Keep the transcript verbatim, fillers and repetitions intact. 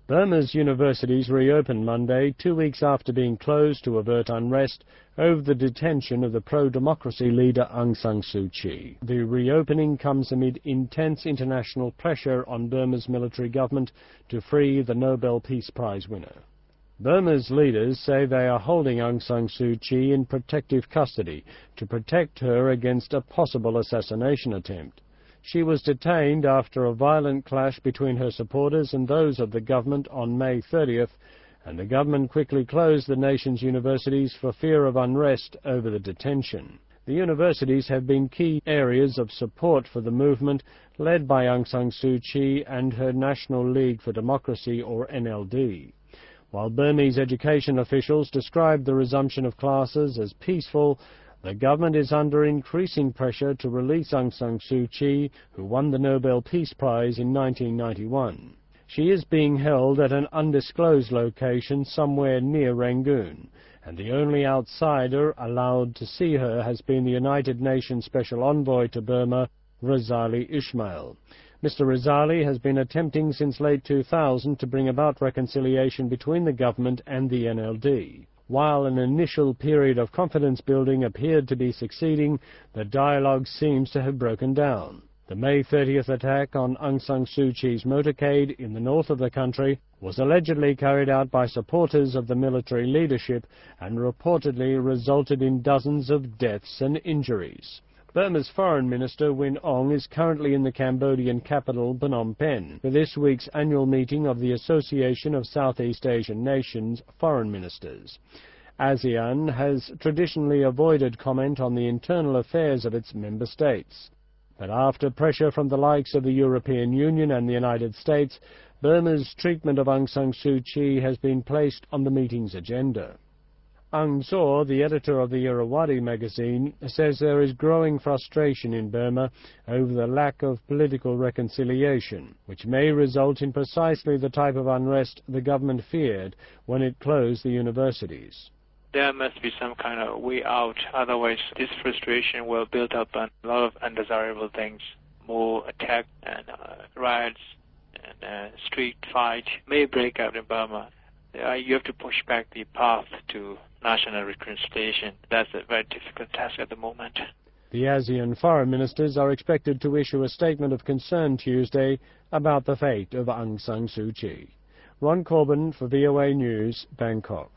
Burma's universities reopened Monday, two weeks after being closed to avert unrest over the detention of the pro-democracy leader Aung San Suu Kyi. The reopening comes amid intense international pressure on Burma's military government to free the Nobel Peace Prize winner. Burma's leaders say they are holding Aung San Suu Kyi in protective custody to protect her against a possible assassination attempt. She was detained after a violent clash between her supporters and those of the government on May thirtieth, and the government quickly closed the nation's universities for fear of unrest over the detention. The universities have been key areas of support for the movement led by Aung San Suu Kyi and her National League for Democracy, or N L D. While Burmese education officials describe the resumption of classes as peaceful, the government is under increasing pressure to release Aung San Suu Kyi, who won the Nobel Peace Prize in nineteen ninety-one. She is being held at an undisclosed location somewhere near Rangoon, and the only outsider allowed to see her has been the United Nations Special Envoy to Burma, Razali Ismail. Mister Razali has been attempting since late two thousand to bring about reconciliation between the government and the N L D. While an initial period of confidence building appeared to be succeeding, the dialogue seems to have broken down. The May thirtieth attack on Aung San Suu Kyi's motorcade in the north of the country was allegedly carried out by supporters of the military leadership and reportedly resulted in dozens of deaths and injuries. Burma's Foreign Minister Win Aung is currently in the Cambodian capital Phnom Penh for this week's annual meeting of the Association of Southeast Asian Nations Foreign Ministers. ASEAN has traditionally avoided comment on the internal affairs of its member states. But after pressure from the likes of the European Union and the United States, Burma's treatment of Aung San Suu Kyi has been placed on the meeting's agenda. Aung Zaw, the editor of the Irrawaddy magazine, says there is growing frustration in Burma over the lack of political reconciliation, which may result in precisely the type of unrest the government feared when it closed the universities. There must be some kind of way out, otherwise this frustration will build up on a lot of undesirable things. More attacks and uh, riots and uh, street fight may break out in Burma. Uh, you have to push back the path to national reconciliation. That's a very difficult task at the moment. The ASEAN foreign ministers are expected to issue a statement of concern Tuesday about the fate of Aung San Suu Kyi. Ron Corbin for V O A News, Bangkok.